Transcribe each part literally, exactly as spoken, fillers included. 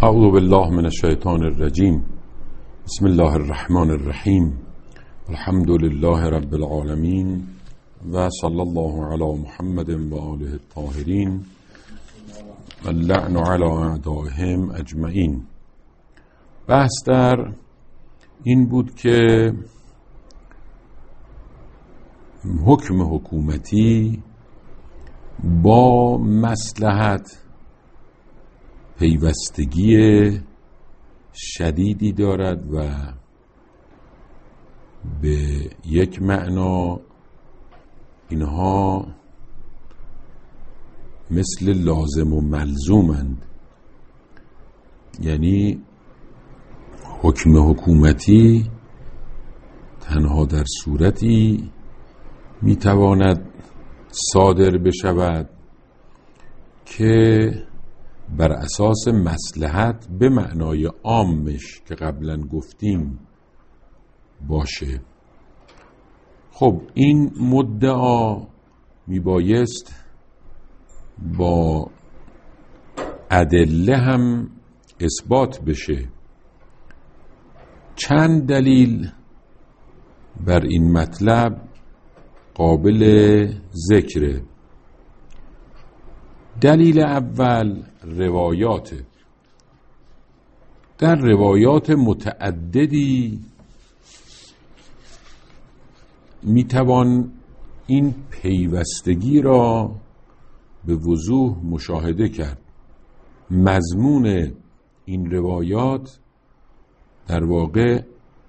اعوذ بالله من الشیطان الرجیم. بسم الله الرحمن الرحیم. الحمد لله رب العالمین و صلی الله علی محمد و آله الطاهرین و اللعن علی اعدائهم اجمعین. بحث در این بود که حکم حکومتی با مصلحت پیوستگی شدیدی دارد و به یک معنا اینها مثل لازم و ملزومند. یعنی حکم حکومتی تنها در صورتی میتواند صادر بشود که بر اساس مصلحت به معنای عامش که قبلا گفتیم باشه. خب این مدعا میبایست با ادله هم اثبات بشه. چند دلیل بر این مطلب قابل ذکره. دلیل اول روایات. در روایات متعددی میتوان این پیوستگی را به وضوح مشاهده کرد. مضمون این روایات در واقع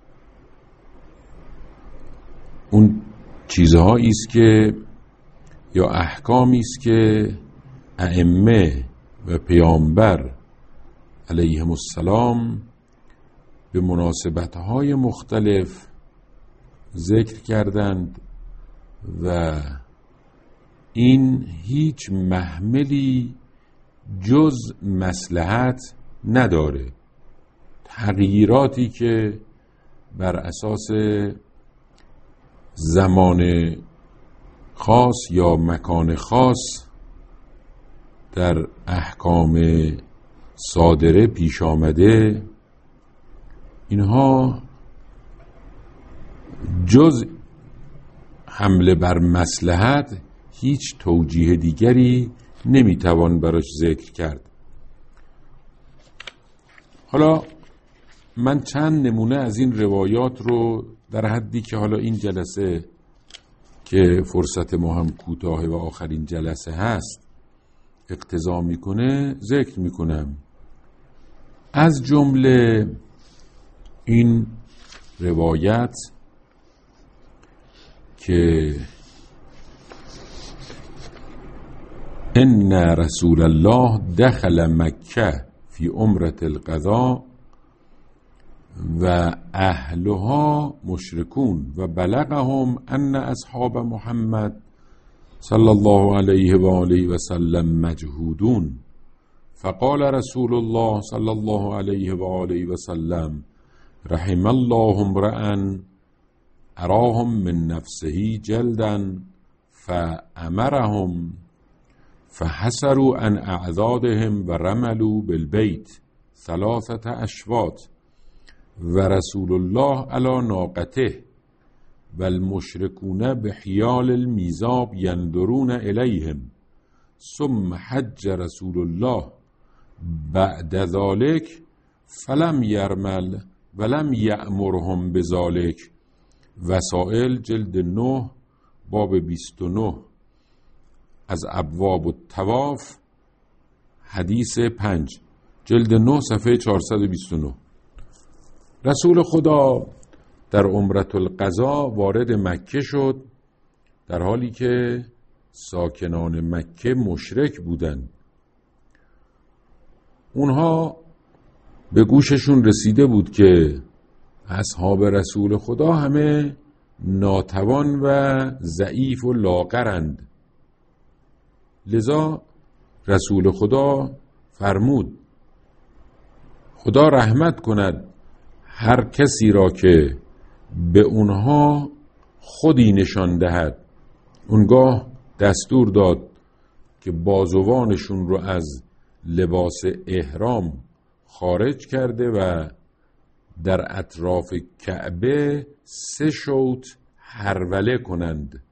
اون چیزهایی است که یا احکامی است که ائمه و پیامبر علیهم السلام به مناسبت‌های مختلف ذکر کردند و این هیچ محملی جز مصلحت نداره. تغییراتی که بر اساس زمان خاص یا مکان خاص در احکام صادره پیش آمده، اینها جز حمله بر مصلحت هیچ توجیه دیگری نمیتوان براش ذکر کرد. حالا من چند نمونه از این روایات رو در حدی که حالا این جلسه که فرصت ما هم کوتاه و آخرین جلسه هست اقتضا میکنه ذکر میکنم. از جمله این روایت که ان رسول الله دخل مکه فی عمرة القضاء و اهلها مشرکون و بلغهم ان اصحاب محمد صلی الله علیه و آله و سلم مجهودون فقال رسول الله صلی الله علیه و آله و سلم رحم الله امرأ اراهم من نفسه جلدا فامرهم فحسروا عن اعضادهم و رملوا بالبيت ثلاثة اشواط و رسول الله علی ناقته و المشرکون بحیال المیزاب یندرون الیهم ثم حج رسول الله بعد ذلك فلم یرمل ولم یأمرهم بذلك. وسائل جلد نه باب بیست و نه از ابواب الطواف حدیث پنج جلد نه صفحه چهارصد و بیست و نه. رسول خدا در عمرة القضاء وارد مکه شد در حالی که ساکنان مکه مشرک بودند. اونها به گوششون رسیده بود که اصحاب رسول خدا همه ناتوان و ضعیف و لاغرند. لذا رسول خدا فرمود خدا رحمت کند هر کسی را که به اونها خودی نشان دهد. اونگاه دستور داد که بازوانشون رو از لباس احرام خارج کرده و در اطراف کعبه سه شوط هروله کنند،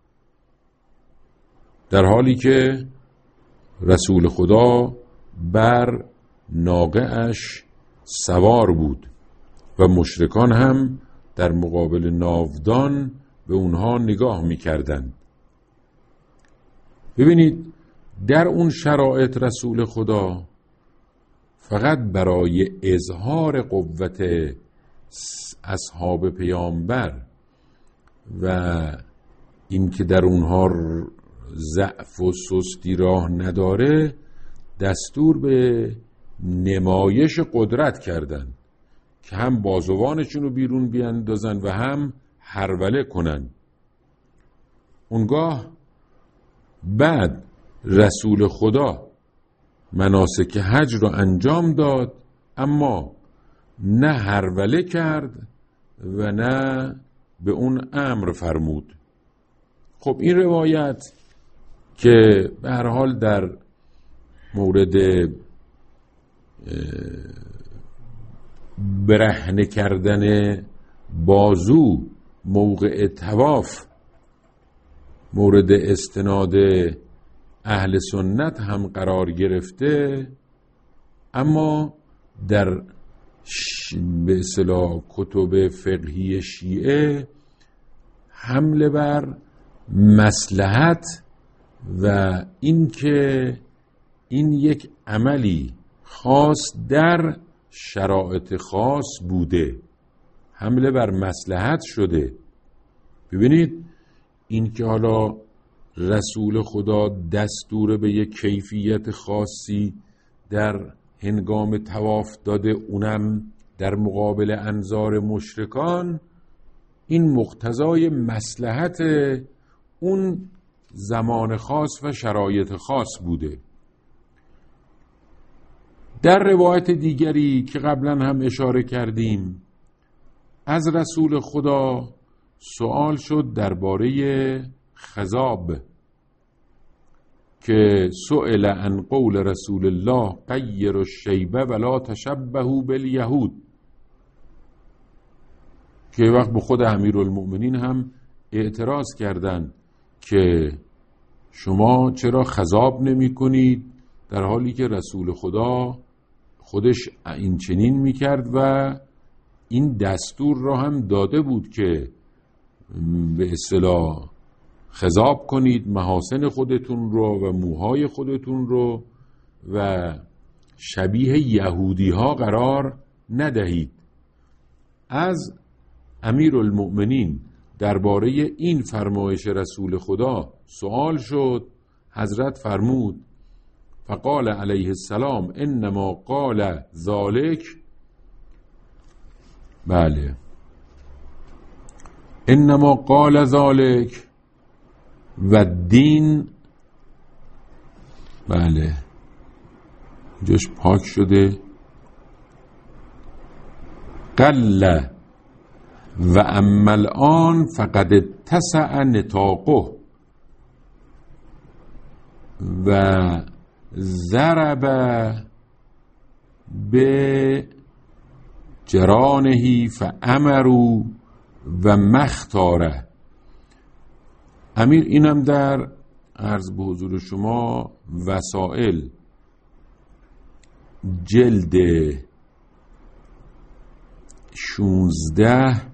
در حالی که رسول خدا بر ناقه اش سوار بود و مشرکان هم در مقابل ناودان به اونها نگاه می‌کردند. ببینید در اون شرایط رسول خدا فقط برای اظهار قوت اصحاب پیامبر و اینکه در اونها ضعف و سستی راه نداره دستور به نمایش قدرت کردن که هم بازوانشون رو بیرون بیاندازن و هم هروله کنن. اونگاه بعد رسول خدا مناسک حج رو انجام داد، اما نه هروله کرد و نه به اون امر فرمود. خب این روایت که به هر حال در مورد برهنه کردن بازو موقع طواف مورد استناد اهل سنت هم قرار گرفته، اما در به اصطلاح کتب فقهی شیعه حمله بر مصلحت و اینکه این یک عملی خاص در شرایط خاص بوده، حمله بر مصلحت شده. ببینید این که حالا رسول خدا دستور به یک کیفیت خاصی در هنگام طواف داده، اونم در مقابل انظار مشرکان، این مقتضای مصلحت اون زمان خاص و شرایط خاص بوده. در روایت دیگری که قبلا هم اشاره کردیم از رسول خدا سوال شد درباره خضاب که سئل عن قول رسول الله غیر الشیبه ولا تشبهوا بالیهود، که وقت به خود امیرالمؤمنین هم اعتراض کردند که شما چرا خضاب نمی کنید، در حالی که رسول خدا خودش این چنین می کرد و این دستور را هم داده بود که به اصطلاح خضاب کنید محاسن خودتون رو و موهای خودتون رو و شبیه یهودی ها قرار ندهید. از امیرالمؤمنین درباره این فرمایش رسول خدا سوال شد. حضرت فرمود فقال علیه السلام انما قال ذالک، بله انما قال ذالک و دین، بله جاش پاک شده، قل و اما الان فقد اتسع نطاقه و ضرب به جرانه فامروا و مختاره. امیر اینم در عرض به حضور شما وسائل جلد شونزده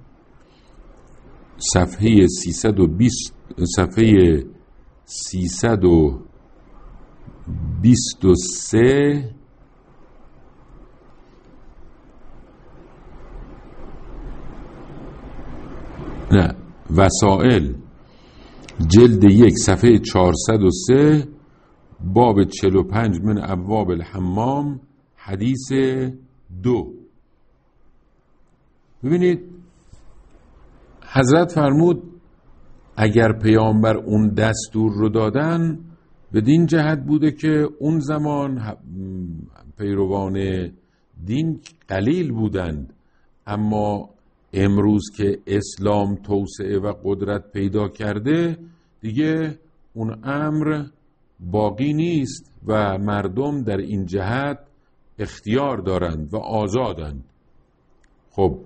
صفحه سیصد و بیست صفحه سیصد و بیست و سه نه وسائل جلد یک صفحه چهارصد و سه باب چهل و پنج من ابواب الحمام حدیث دو. ببینید حضرت فرمود اگر پیامبر اون دستور رو دادن بدین جهت بوده که اون زمان پیروان دین قلیل بودند، اما امروز که اسلام توسعه و قدرت پیدا کرده دیگه اون امر باقی نیست و مردم در این جهت اختیار دارند و آزادند. خب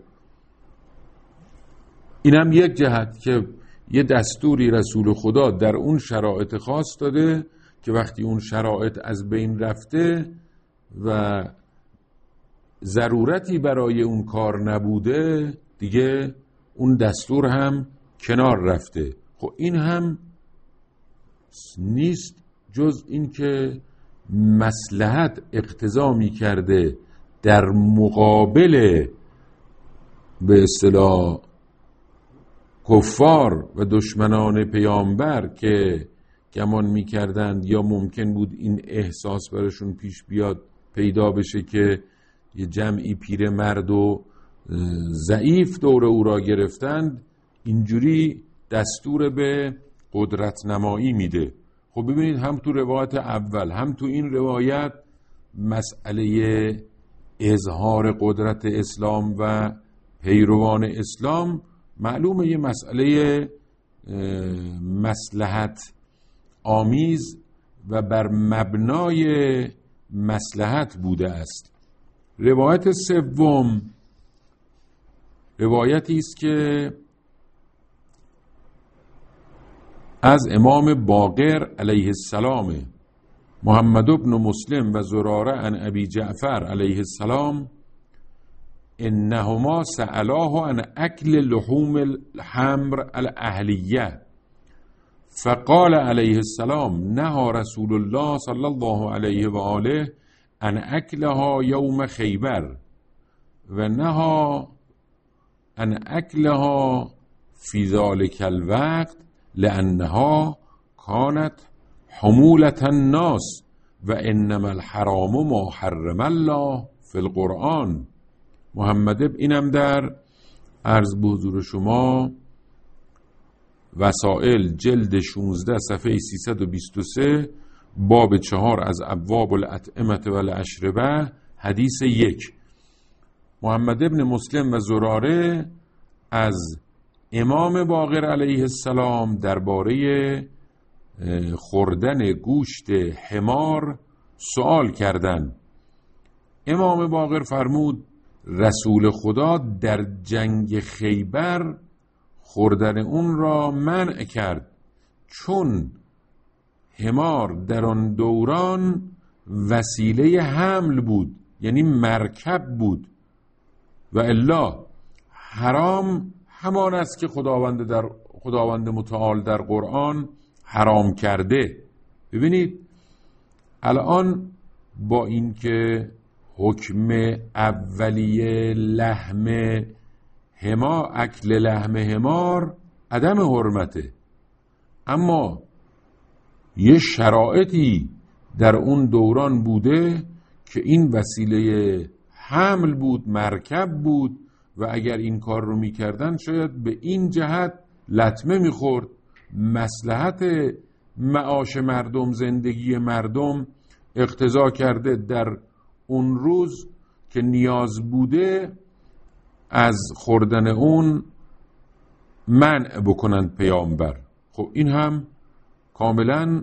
اینم یک جهت که یه دستوری رسول خدا در اون شرایط خاص داده که وقتی اون شرایط از بین رفته و ضرورتی برای اون کار نبوده دیگه اون دستور هم کنار رفته. خب این هم نیست جز این که مصلحت اقتضا می کرده در مقابل به اصطلاح کفار و دشمنان پیامبر که گمان می کردند یا ممکن بود این احساس برشون پیش بیاد پیدا بشه که یه جمعی پیرمرد و ضعیف دور او را گرفتند، اینجوری دستور به قدرت نمایی میده. خب ببینید هم تو روایت اول هم تو این روایت مسئله اظهار قدرت اسلام و پیروان اسلام معلومه یه مسئله مصلحت آمیز و بر مبنای مصلحت بوده است. روایت سوم روایتی است که از امام باقر علیه السلام، محمد بن مسلم و زراره عن ابی جعفر علیه السلام انهما سألاه عن اکل لحوم الحمر الاهلیه فقال علیه السلام نهى رسول الله صلی الله علیه و آله عن اکلها یوم خیبر و نهى عن اکلها فی ذلک الوقت لانها کانت حمولة الناس و انما الحرام ما حرم الله فی القرآن. محمد ابن اینم در عرض به حضور شما وسائل جلد شانزده صفحه سیصد و بیست و سه باب چهار از ابواب الاطعمه و الاشربه حدیث یک. محمد ابن مسلم و زراره از امام باقر علیه السلام درباره خوردن گوشت حمار سوال کردند. امام باقر فرمود رسول خدا در جنگ خیبر خوردن اون را منع کرد چون حمار در آن دوران وسیله حمل بود، یعنی مرکب بود، و الا حرام همان است که خداوند در خداوند متعال در قرآن حرام کرده. ببینید الان با اینکه حکم اولیه لحم حمار، اکل لحم حمار عدم حرمته، اما یه شرایطی در اون دوران بوده که این وسیله حمل بود، مرکب بود، و اگر این کار رو میکردن شاید به این جهت لطمه میخورد. مصلحت معاش مردم، زندگی مردم اقتضا کرده در اون روز که نیاز بوده از خوردن اون منع بکنند پیامبر. خب این هم کاملا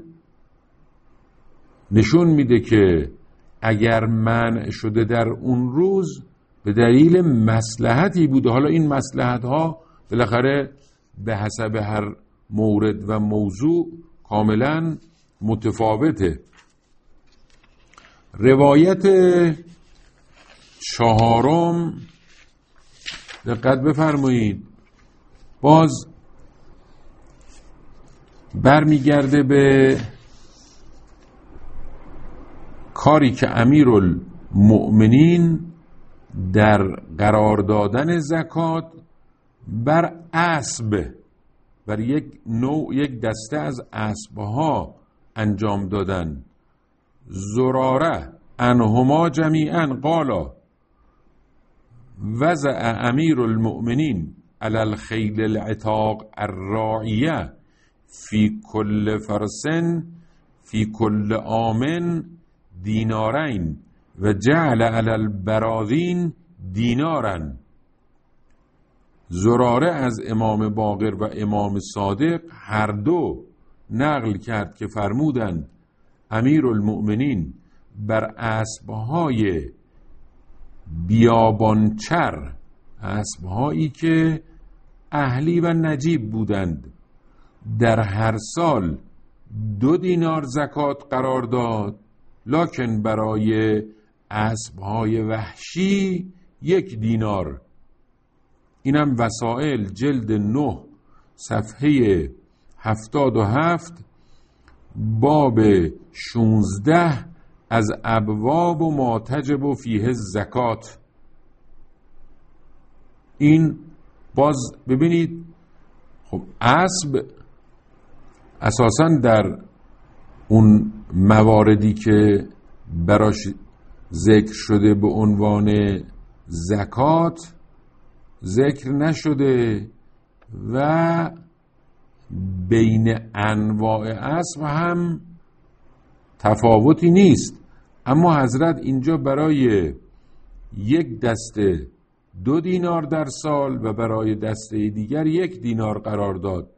نشون میده که اگر منع شده در اون روز به دلیل مصلحتی بوده. حالا این مصلحت ها بالاخره به حسب هر مورد و موضوع کاملا متفاوته. روایت چهارم دقت بفرمایید، باز برمیگرده به کاری که امیرالمؤمنین در قرار دادن زکات بر اسب، بر یک نوع یک دسته از اسبها انجام دادن. زراره انهما جمیعا قالا وضع امیر المؤمنین علی الخیل العتاق الراعیه فی کل فرسن فی کل آمن دینارین و جعل علی البراذین دینارن. زراره از امام باقر و امام صادق هر دو نقل کرد که فرمودند امیر المؤمنین بر اسبهای بیابانچر، اسب‌هایی که اهلی و نجیب بودند، در هر سال دو دینار زکات قرار داد، لکن برای اسب‌های وحشی یک دینار. اینم وسائل جلد نه صفحه هفتاد و هفت باب شونزده از ابواب و ما تجب فیه زکات. این باز ببینید، خب اسب اساساً در اون مواردی که براش ذکر شده به عنوان زکات ذکر نشده و بین انواع اسب هم تفاوتی نیست، اما حضرت اینجا برای یک دسته دو دینار در سال و برای دسته دیگر یک دینار قرار داد.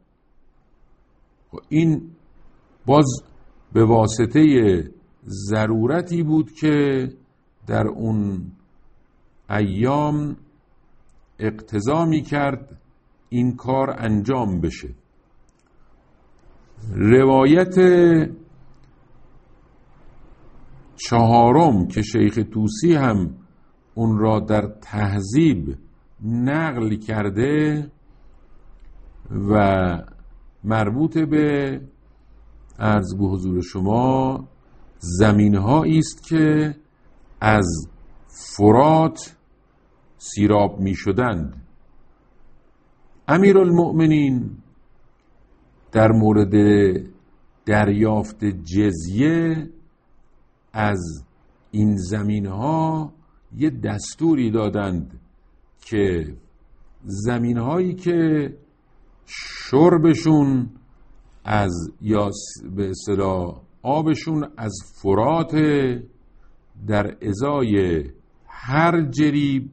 این باز به واسطه ضرورتی بود که در اون ایام اقتضا می کرد این کار انجام بشه. روایت چهارم که شیخ طوسی هم اون را در تهذیب نقل کرده و مربوط به عرض به حضور شما زمین‌هایی است که از فرات سیراب می شدند. امیرالمؤمنین در مورد دریافت جزیه از این زمین‌ها یه دستوری دادند که زمین‌هایی که شربشون از یا به اصطلاح آبشون از فرات، در ازای هر جریب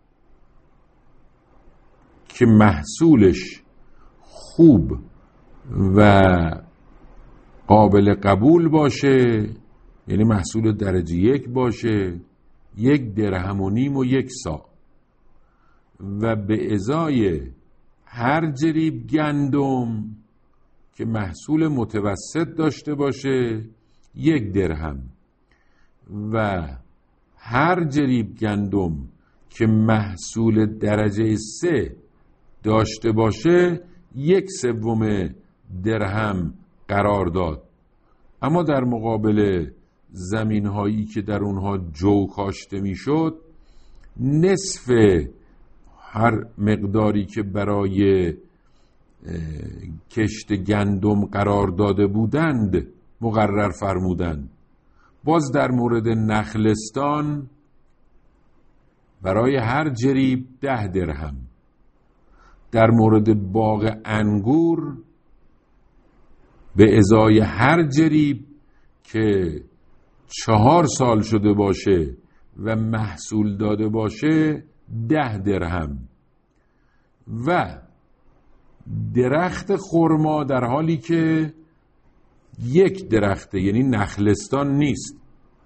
که محصولش خوب و قابل قبول باشه، یعنی محصول درجه یک باشه، یک درهم و نیم و یک سا، و به ازای هر جریب گندم که محصول متوسط داشته باشه یک درهم، و هر جریب گندم که محصول درجه سه داشته باشه یک سوم درهم قرار داد. اما در مقابل زمین هایی که در اونها جو کاشته می شد، نصف هر مقداری که برای کشت گندم قرار داده بودند مقرر فرمودند. باز در مورد نخلستان برای هر جریب ده درهم، در مورد باغ انگور به ازای هر جریب که چهار سال شده باشه و محصول داده باشه ده درهم، و درخت خرما در حالی که یک درخته، یعنی نخلستان نیست،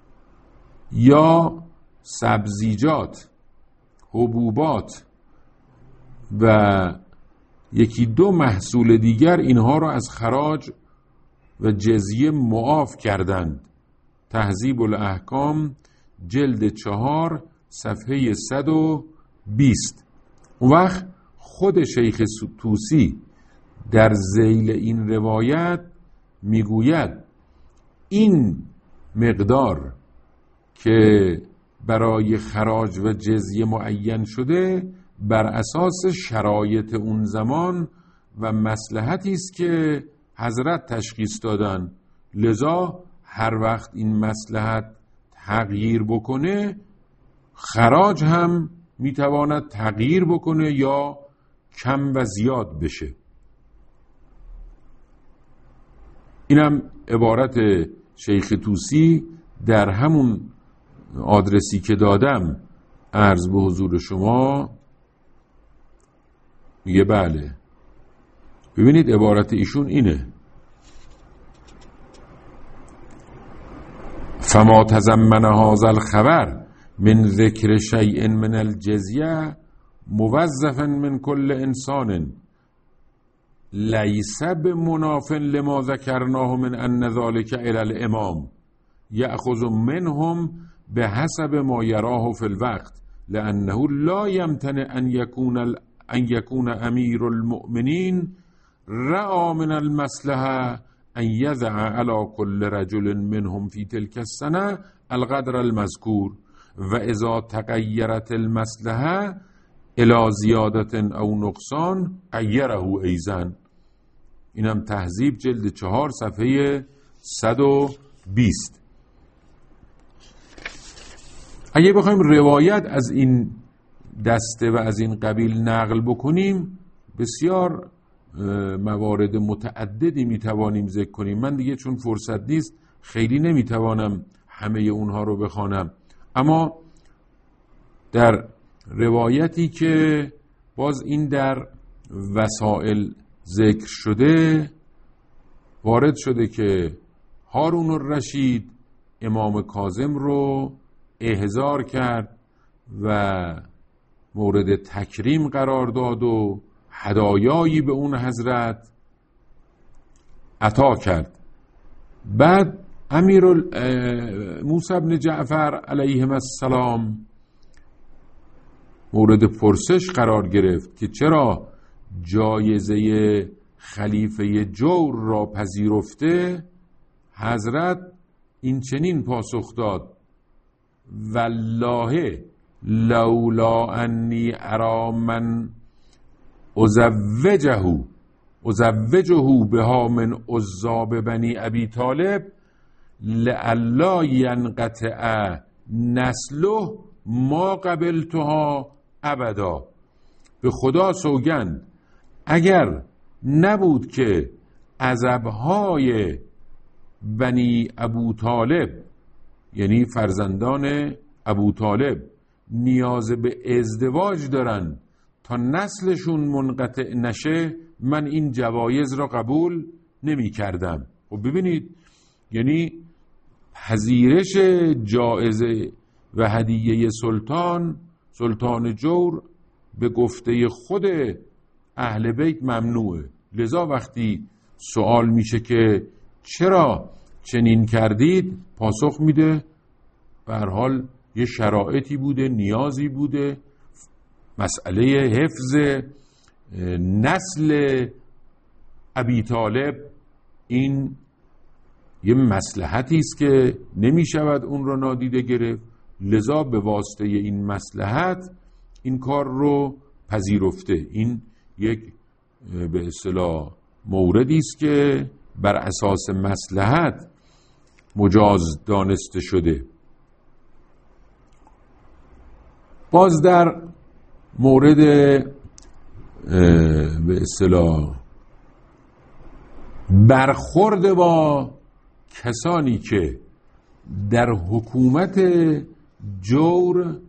یا سبزیجات، حبوبات و یکی دو محصول دیگر، اینها را از خراج و جزیه معاف کردند. تهذیب الاحکام جلد چهار صفحه صد و بیست. اون وقت خود شیخ طوسی در ذیل این روایت میگوید این مقدار که برای خراج و جزیه معین شده بر اساس شرایط اون زمان و مصلحتی است که حضرت تشخیص دادن، لذا هر وقت این مصلحت تغییر بکنه خراج هم میتواند تغییر بکنه یا کم و زیاد بشه. اینم عبارت شیخ طوسی در همون آدرسی که دادم عرض به حضور شما میگه بله. ببینید عبارت ایشون اینه: فما تضمن هذا الخبر من ذکر شیء من الجزیه موظفا من کل انسان لیس بمناف لما ذکرناه من ان ذلك الى الامام یأخذ منهم بحسب ما یراه فی الوقت لانه لا یمتنع ان یکون ان یکون امیر المؤمنین رأى من المصلحه ان یضع علی کل رجل منهم فی تلک السنه القدر المذکور و اذا تغیرت المصلحه الى زیادت او نقصان غیره ایضا. اینم تهذیب جلد چهار صفحه صد و بیست. اگه بخوایم روایت از این دسته و از این قبیل نقل بکنیم بسیار موارد متعددی میتوانیم ذکر کنیم. من دیگه چون فرصت نیست خیلی نمیتوانم همه اونها رو بخوانم، اما در روایتی که باز این در وسائل ذکر شده وارد شده که هارون الرشید امام کاظم رو احضار کرد و مورد تکریم قرار داد و هدایایی به اون حضرت عطا کرد. بعد امیر موسی بن جعفر علیهم السلام مورد پرسش قرار گرفت که چرا جایزه خلیفه جور را پذیرفته. حضرت این چنین پاسخ داد: والله لولا انی ارا من ازوجه ازوجه بها من عذاب بنی ابی طالب لئلا ینقطع نسله ما قبلتها ابدا. به خدا سوگند اگر نبود که عذابهای بنی ابو طالب یعنی فرزندان ابو طالب نیاز به ازدواج دارن تا نسلشون منقطع نشه، من این جوایز را قبول نمی کردم. و ببینید یعنی پذیرش جایزه و هدیه سلطان سلطان جور به گفته خود اهل بیت ممنوعه. لذا وقتی سوال میشه که چرا چنین کردید، پاسخ میده به هر حال یه شرایطی بوده، نیازی بوده، مسئله حفظ نسل ابی طالب این یه مصلحتی است که نمیشود اون رو نادیده گرفت. لذا به واسطه این مصلحت این کار رو پذیرفته. این یک به اصطلاح موردی است که بر اساس مصلحت مجاز دانسته شده. باز در مورد به اصطلاح برخورد با کسانی که در حکومت جور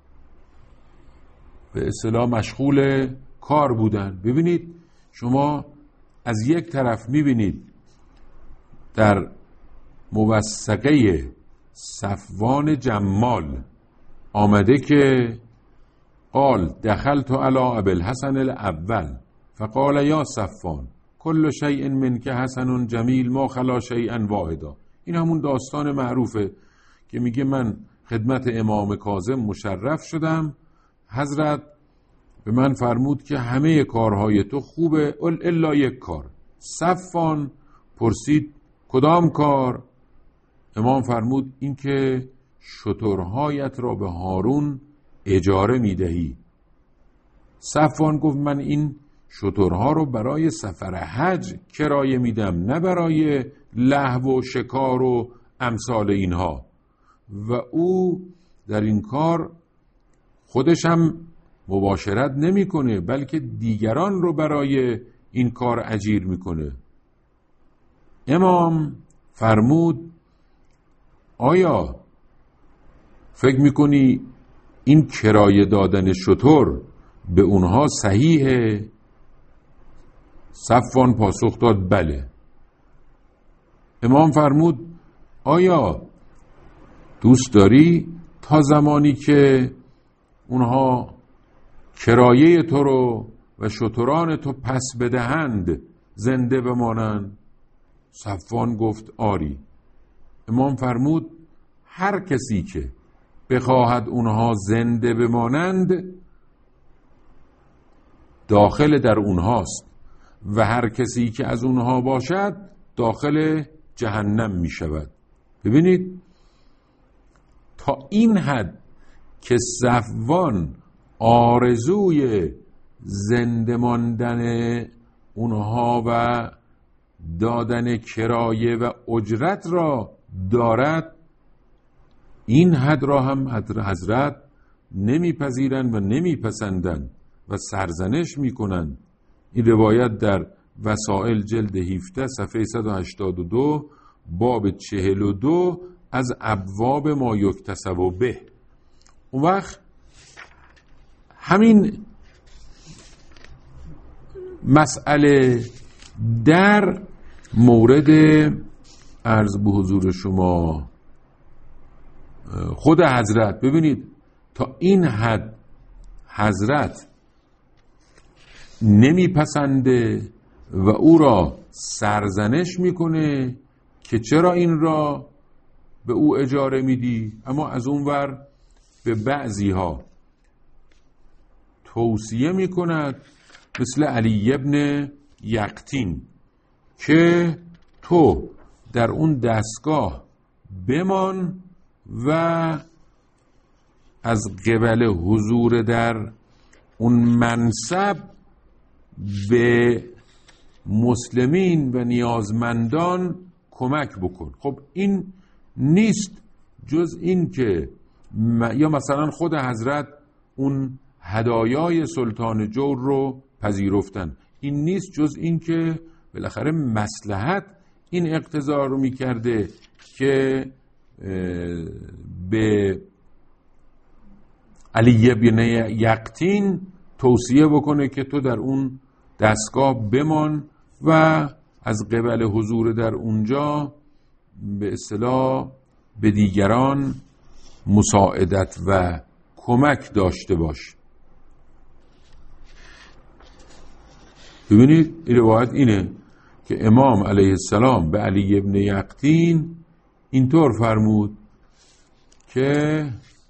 به اصطلاح مشغول کار بودن. ببینید شما از یک طرف میبینید در موثقه صفوان جمال آمده که قال دخلت علی ابی الحسن الاول فقال یا صفوان کل شیء منک حسن جمیل ما خلا شیئا واحدا. این همون داستان معروفه که میگه من خدمت امام کاظم مشرف شدم، حضرت به من فرمود که همه کارهای تو خوبه الا یک کار. صفوان پرسید کدام کار؟ امام فرمود این که شترهایت را به هارون اجاره میدهی. صفوان گفت من این شترها رو برای سفر حج کرایه میدم، نه برای لهو و شکار و امثال اینها. و او در این کار خودش هم مباشرت نمیکنه بلکه دیگران رو برای این کار اجیر میکنه. امام فرمود آیا فکر میکنی این کرایه دادن شتر به اونها صحیحه؟ صفوان پاسخ داد بله. امام فرمود آیا دوست داری تا تا زمانی که اونها کرایه تو رو و شتران تو پس بدهند زنده بمانند؟ صفوان گفت آری. امام فرمود هر کسی که بخواهد اونها زنده بمانند داخل در اونهاست و هر کسی که از اونها باشد داخل جهنم می شود. ببینید تا این حد که صفوان آرزوی زنده ماندن اونها و دادن کرایه و اجرت را دارد، این حد را هم حضرت نمیپذیرند و نمیپسندند و سرزنش میکنند. این روایت در وسائل جلد هفده صفحه صد و هشتاد و دو باب چهل و دو از ابواب ما یکتسب به. اون وقت همین مسئله در مورد عرض به حضور شما خود حضرت، ببینید تا این حد حضرت نمیپسنده و او را سرزنش میکنه که چرا این را به او اجاره میدی، اما از اون ور به بعضی ها توصیه میکند مثل علی ابن یقطین که تو در اون دستگاه بمان و از قبل حضور در اون منصب به مسلمین و نیازمندان کمک بکن. خب این نیست جز این که م... یا مثلا خود حضرت اون هدایای سلطان جور رو پذیرفتن، این نیست جز این که بالاخره مصلحت این اقتضا رو میکرده که به علی بن یقطین توصیه بکنه که تو در اون دستگاه بمان و از قبل حضور در اونجا به اصطلاح به دیگران مساعدت و کمک داشته باش. ببینید این روایت اینه که امام علیه السلام به علی ابن یقطین اینطور فرمود که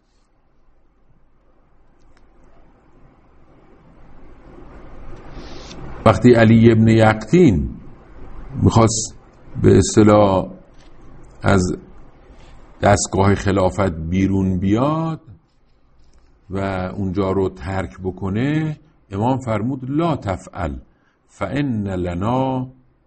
وقتی علی ابن یقطین میخواست به اصطلاح از دستگاه خلافت بیرون بیاد و اونجا رو ترک بکنه، امام فرمود لا تفعل فإن لنا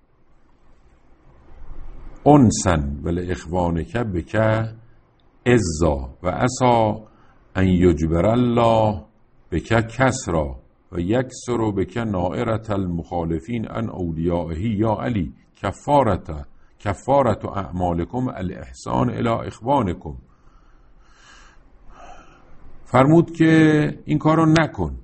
انسا ولاخوانک بک عزا و عسى ان یجبر الله بک کسرا و یکسر بک نائرة المخالفین عن اولیائه یا علی کفارت کفارت اعمالکم الاحسان الی اخوانکم. فرمود که این کارو نکن،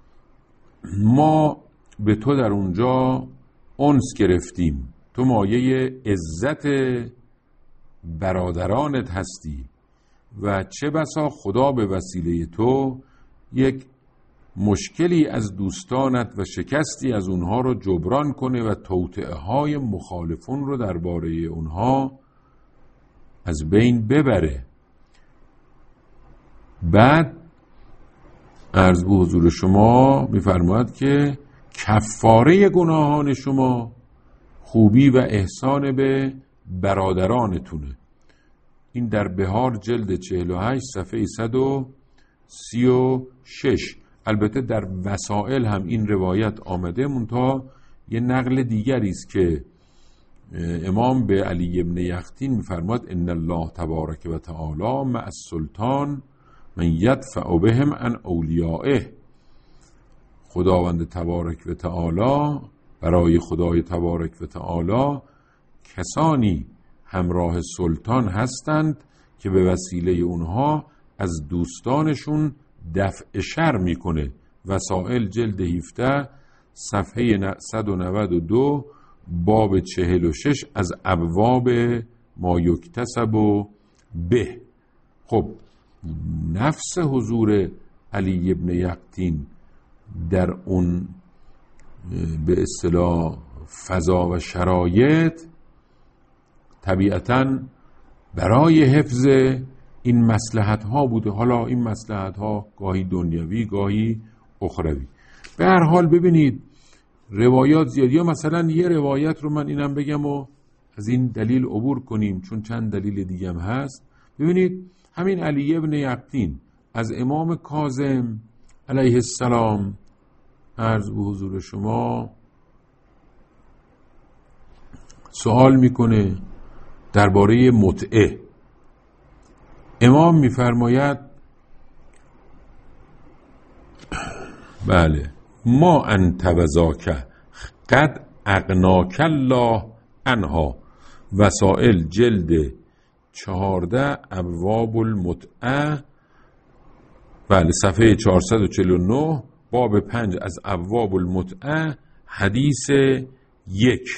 ما به تو در اونجا انس گرفتیم، تو مایه عزت برادرانت هستی و چه بسا خدا به وسیله تو یک مشکلی از دوستانت و شکستی از اونها رو جبران کنه و توطئه های مخالفون رو درباره اونها از بین ببره. بعد عرض به حضور شما می‌فرماید که کفاره گناهان شما خوبی و احسان به برادرانتونه. این در بهار جلد چهل و هشت صفحه صد و سی و شش. البته در وسائل هم این روایت آمده، منتها یه نقل دیگری است که امام به علی ابن یقطین می‌فرماد ان الله تبارک و تعالی مع السلطان من یدفع بهم عن اولیائه. خداوند تبارک و تعالی، برای خدای تبارک و تعالی کسانی همراه سلطان هستند که به وسیله اونها از دوستانشون دفع شر میکنه. وسائل جلد هفده صفحه صد و نود و دو باب چهل و شش از ابواب ما یکتسب به. خب نفس حضور علی ابن یقطین در اون به اصطلاح فضا و شرایط طبیعتاً برای حفظ این مصلحت ها بوده. حالا این مصلحت ها گاهی دنیوی گاهی اخروی. به هر حال ببینید روایات زیاد، یا مثلا یه روایت رو من اینم بگم و از این دلیل عبور کنیم چون چند دلیل دیگه هم هست. ببینید همین علی ابن یقطین از امام کاظم علیه السلام عرض به حضور شما سوال میکنه درباره متعه. امام میفرماید بله ما انت و ذاک قد اغناک الله عنها، وسائل جلد چهارده ابواب المتعه، بله صفحه چهارصد و چهل و نه، باب پنج از ابواب المتعه، حدیث یک.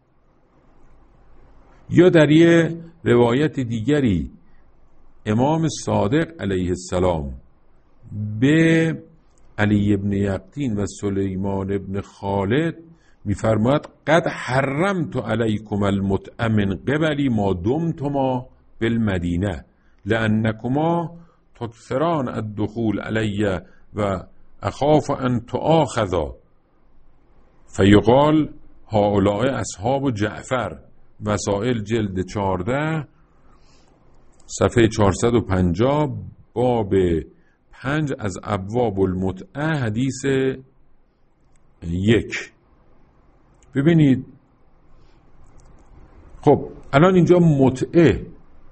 یا در یه روایت دیگری امام صادق علیه السلام به علی ابن یقطین و سلیمان ابن خالد میفرماید قد حرمت علیکم المتعه من قبلی ما دمتما بالمدینه لانکما تکثران الدخول علی و اخاف ان تؤاخذا فیقال هؤلاء اصحاب جعفر، وسائل جلد چهارده صفحه چهارصد و پنجاه، باب پنج از ابواب المتعه، حدیث یک. ببینید خب الان اینجا متعه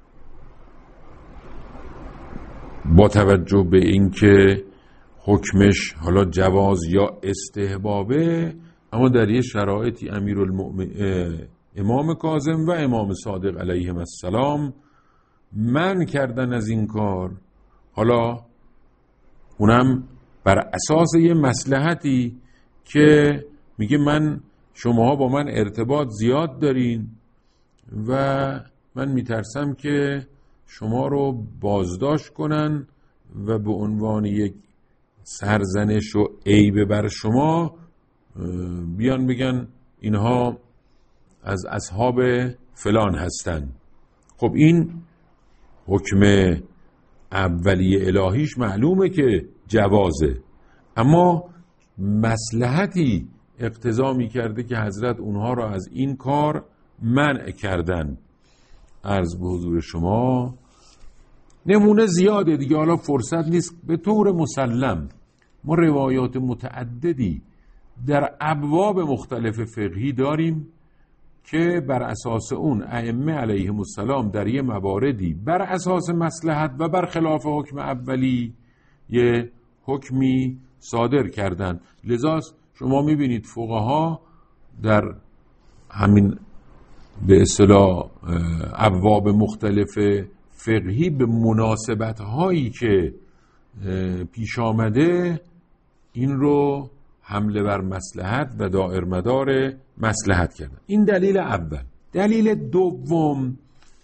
با توجه به اینکه حکمش حالا جواز یا استحبابه، اما در یه شرایطی امیرالمؤمنین امام کاظم و امام صادق علیهم السلام منع کردن از این کار. حالا اونم بر اساس یه مصلحتی که میگه من شماها با من ارتباط زیاد دارین و من میترسم که شما رو بازداشت کنن و به عنوان یک سرزنش و عیب بر شما بیان بگن اینها از اصحاب فلان هستن. خب این حکم اولیه الهیش معلومه که جوازه، اما مصلحتی اقتضا می کرده که حضرت اونها را از این کار منع کردن. عرض به حضور شما نمونه زیاده دیگه، حالا فرصت نیست. به طور مسلم ما روایات متعددی در ابواب مختلف فقهی داریم که بر اساس اون ائمه علیهم السلام در یه مواردی بر اساس مصلحت و بر خلاف حکم اولی یه حکمی صادر کردند. لذا شما میبینید فقها در همین به اصطلاح ابواب مختلف فقهی به مناسبت هایی که پیش آمده این رو حمله بر مصلحت و دائر مدار مصلحت کردن. این دلیل اول. دلیل دوم،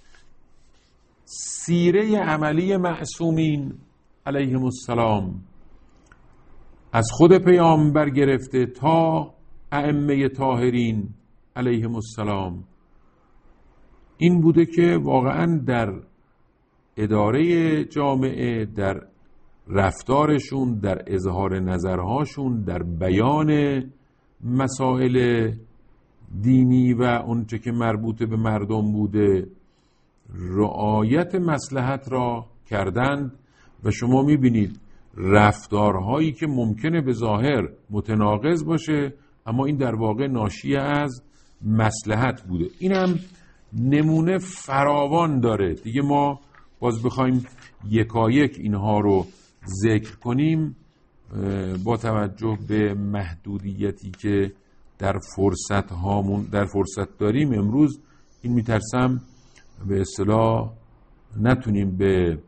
سیره عملی معصومین علیهم السلام از خود پیامبر گرفته تا ائمه طاهرین علیهم السلام این بوده که واقعا در اداره جامعه، در رفتارشون، در اظهار نظرهاشون، در بیان مسائل دینی و اونچه که مربوط به مردم بوده رعایت مصلحت را کردند. و شما میبینید رفتارهایی که ممکنه به ظاهر متناقض باشه اما این در واقع ناشی از مصلحت بوده. اینم نمونه فراوان داره دیگه. ما باز بخوایم یکایک اینها رو ذکر کنیم با توجه به محدودیتی که در فرصت هامون در فرصت داریم امروز، این میترسم به اصطلاح نتونیم به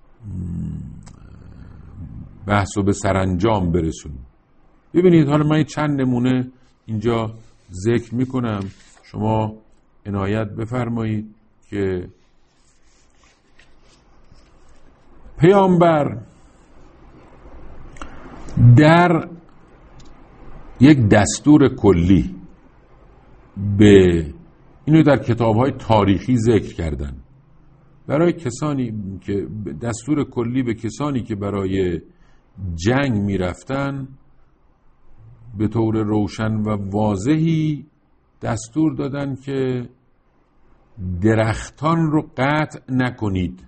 بحث و به سرانجام برسونیم. ببینید حالا من چند نمونه اینجا ذکر میکنم، شما عنایت بفرمایید که پیامبر در یک دستور کلی به اینو در کتاب‌های تاریخی ذکر کردن برای کسانی که دستور کلی به کسانی که برای جنگ میرفتن به طور روشن و واضحی دستور دادن که درختان رو قطع نکنید،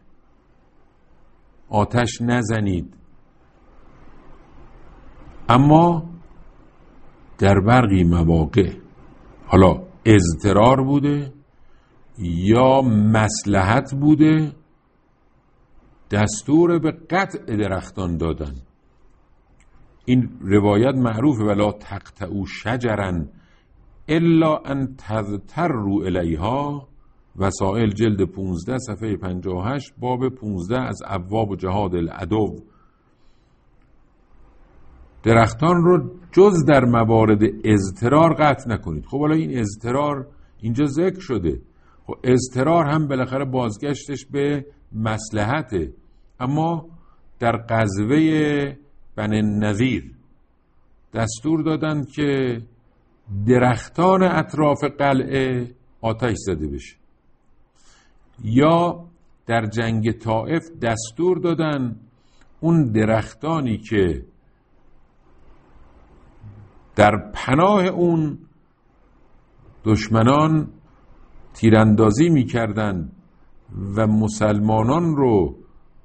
آتش نزنید، اما در برخی مواقع حالا اضطرار بوده یا مصلحت بوده دستور به قطع درختان دادن. این روایت معروفه، ولا تقطعوا شجرا الا ان تضطروا الیها، وسائل جلد پانزده صفحه پنجاه و هشت باب پانزده از ابواب و جهاد العدو. درختان رو جز در موارد اضطرار قطع نکنید. خب حالا این اضطرار اینجا ذکر شده، خب اضطرار هم بالاخره بازگشتش به مصلحته، اما در غزوه بنی النضیر دستور دادن که درختان اطراف قلعه آتش زده بشه، یا در جنگ طائف دستور دادن اون درختانی که در پناه اون دشمنان تیراندازی می‌کردند و مسلمانان رو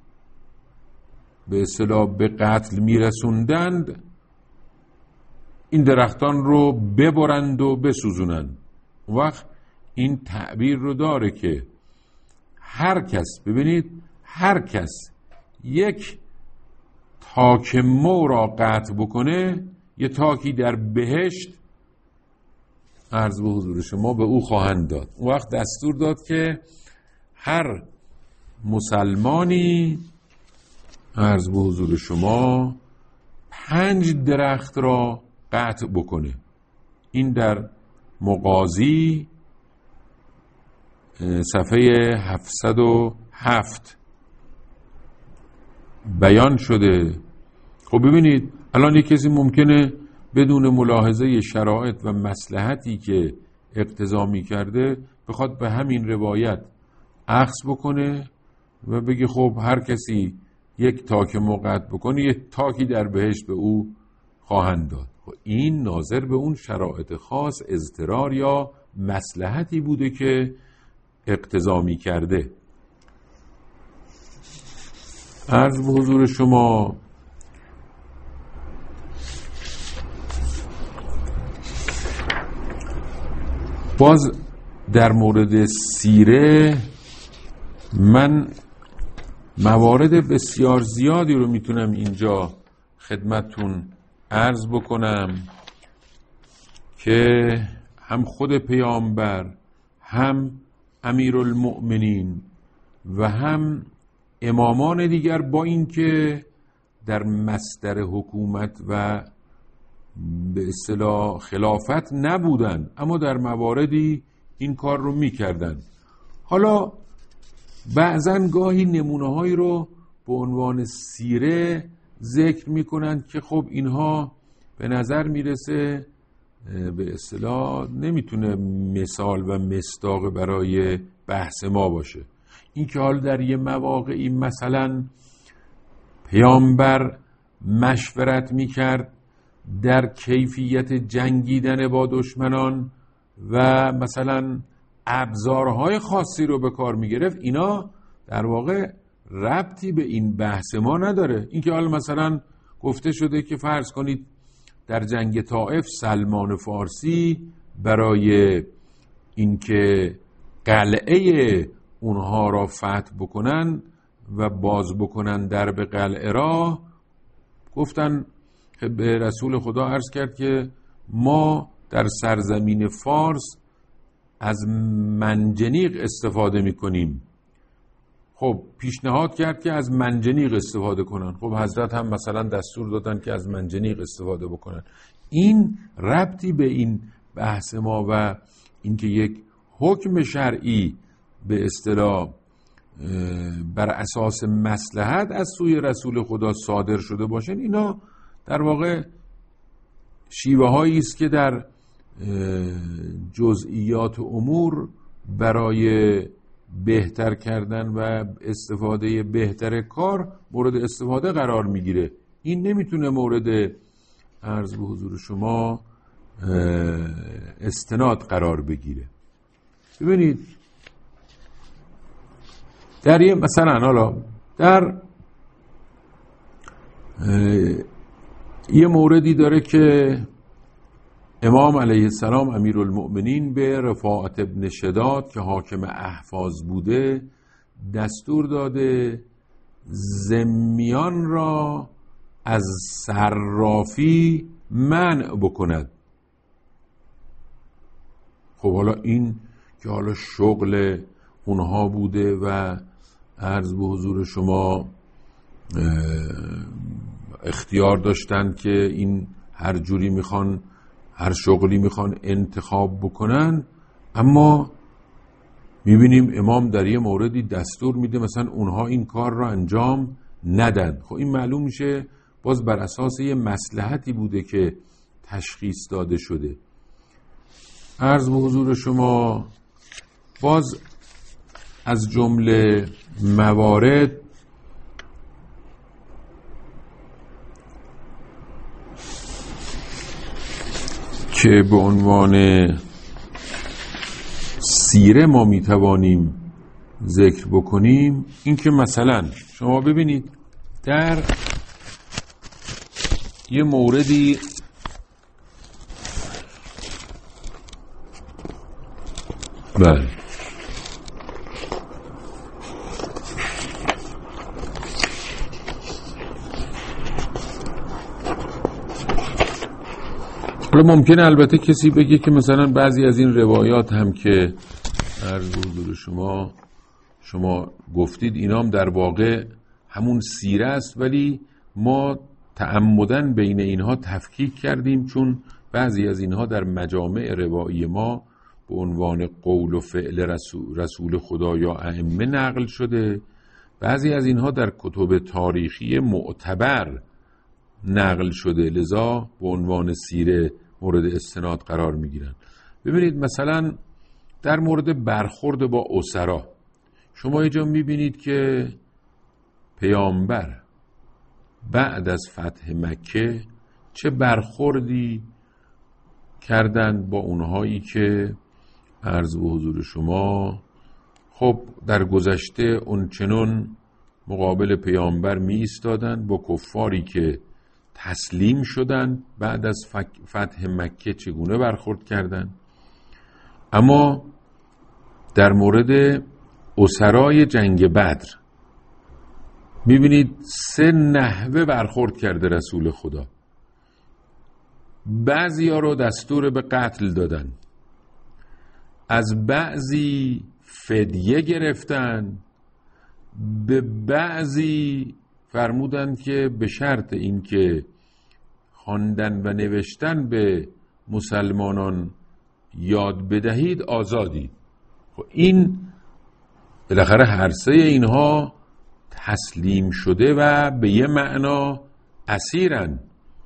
به اصطلاح به قتل می‌رسوندند، این درختان رو ببرند و بسوزونند. وقت این تعبیر رو داره که هر کس، ببینید، هر کس یک تاک مو را قطع بکنه یه تاکی در بهشت عرض به حضور شما به او خواهند داد. اون وقت دستور داد که هر مسلمانی عرض به حضور شما پنج درخت را قطع بکنه. این در مغازی صفحه هفتصد و هفت بیان شده. خب ببینید الان یک کسی ممکنه بدون ملاحظه شرایط و مصلحتی که اقتضا می کرده بخواد به همین روایت اخذ بکنه و بگه خب هر کسی یک تاک موقت بکنه یک تاکی در بهشت به او خواهند داد. خب این ناظر به اون شرایط خاص، اضطرار یا مصلحتی بوده که اقتضا می کرده. عرض به حضور شما باز در مورد سیره من موارد بسیار زیادی رو میتونم اینجا خدمتتون عرض بکنم که هم خود پیامبر، هم امیرالمؤمنین و هم امامان دیگر با این که در مصدر حکومت و به اصطلاح خلافت نبودن، اما در مواردی این کار رو میکردن. حالا بعضن گاهی نمونه هایی رو به عنوان سیره ذکر میکنن که خب اینها به نظر میرسه به اصطلاح نمیتونه مثال و مصداق برای بحث ما باشه. این که حال در یه مواقعی مثلا پیامبر مشورت میکرد در کیفیت جنگیدن با دشمنان و مثلا ابزارهای خاصی رو به کار میگرفت، اینا در واقع ربطی به این بحث ما نداره. این که حالا مثلا گفته شده که فرض کنید در جنگ طائف سلمان فارسی برای اینکه قلعه اونها را فتح بکنن و باز بکنن درب قلعه را، گفتن به رسول خدا عرض کرد که ما در سرزمین فارس از منجنیق استفاده میکنیم. خب پیشنهاد کرد که از منجنیق استفاده کنن. خب حضرت هم مثلا دستور دادن که از منجنیق استفاده بکنن. این ربطی به این بحث ما و اینکه یک حکم شرعی به اصطلاح بر اساس مصلحت از سوی رسول خدا صادر شده باشن، اینا در واقع شیوه هایی است که در جزئیات امور برای بهتر کردن و استفاده بهتر کار مورد استفاده قرار میگیره. این نمیتونه مورد عرض به حضور شما استناد قرار بگیره. ببینید در یه مثلا حالا در یه موردی داره که امام علیه السلام امیرالمؤمنین به رفاعت ابن شداد که حاکم احفاظ بوده دستور داده ذمیان را از صرافی منع بکند. خب حالا این که حالا شغل اونها بوده و عرض به حضور شما اختیار داشتن که این هر جوری میخوان هر شغلی میخوان انتخاب بکنن، اما میبینیم امام در یه موردی دستور میده مثلا اونها این کار را انجام ندن. خب این معلوم میشه باز بر اساس یه مصلحتی بوده که تشخیص داده شده. عرض به حضور شما باز از جمله موارد که به عنوان سیره ما میتوانیم ذکر بکنیم این که مثلا شما ببینید در یه موردی بله حالا ممکنه البته کسی بگه که مثلا بعضی از این روایات هم که عرض به حضور شما شما گفتید اینام در واقع همون سیره است، ولی ما تعمدن بین اینها تفکیک کردیم چون بعضی از اینها در مجامع روایی ما به عنوان قول و فعل رسول, رسول خدا یا ائمه نقل شده، بعضی از اینها در کتب تاریخی معتبر نقل شده، لذا به عنوان سیره مورد استناد قرار میگیرن. ببینید مثلا در مورد برخورد با اسرا شما اینجا میبینید که پیامبر بعد از فتح مکه چه برخوردی کردند با اونهایی که عرض به حضور شما خب در گذشته اونچنان مقابل پیامبر می ایستادند، با کفاری که تسلیم شدند بعد از فتح مکه چگونه برخورد کردند. اما در مورد اسرای جنگ بدر میبینید سه نحوه برخورد کرده رسول خدا. بعضی ها رو دستور به قتل دادن، از بعضی فدیه گرفتن، به بعضی فرمودند که به شرط اینکه خواندن و نوشتن به مسلمانان یاد بدهید آزادی. خب این بالاخره هر سه اینها تسلیم شده و به یه معنا اسیرن.